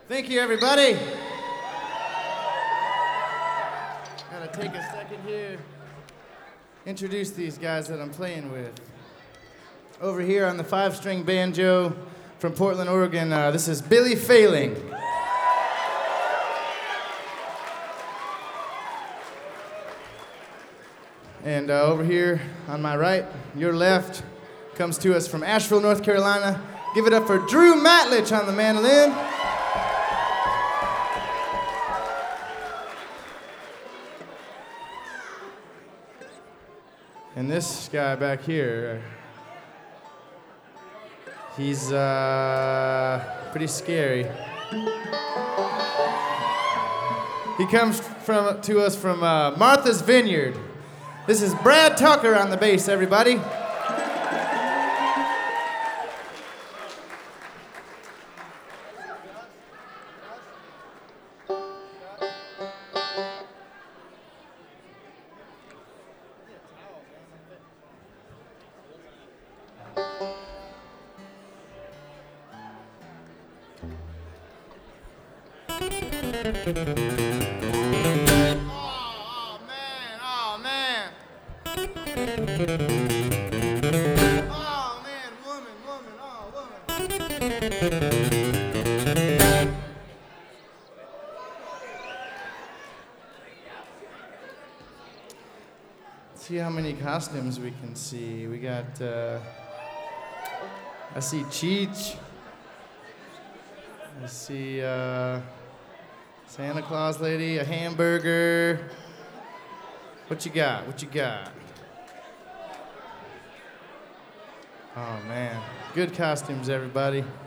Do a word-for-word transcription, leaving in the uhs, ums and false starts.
Thank you, everybody. Gotta take a second here. Introduce these guys that I'm playing with. Over here on the five-string banjo from Portland, Oregon, uh, this is Billy Failing. And uh, over here on my right, your left, comes to us from Asheville, North Carolina. Give it up for Drew Matlich on the mandolin. And this guy back here, he's uh, pretty scary. He comes from to us from uh, Martha's Vineyard. This is Brad Tucker on the bass, everybody. Oh, man, oh, man. Oh, man, woman, woman, oh, woman. See how many costumes we can see. We got, uh, I see Cheech. I see, uh, Santa Claus lady, a hamburger. What you got? What you got? Oh, man. Good costumes, everybody.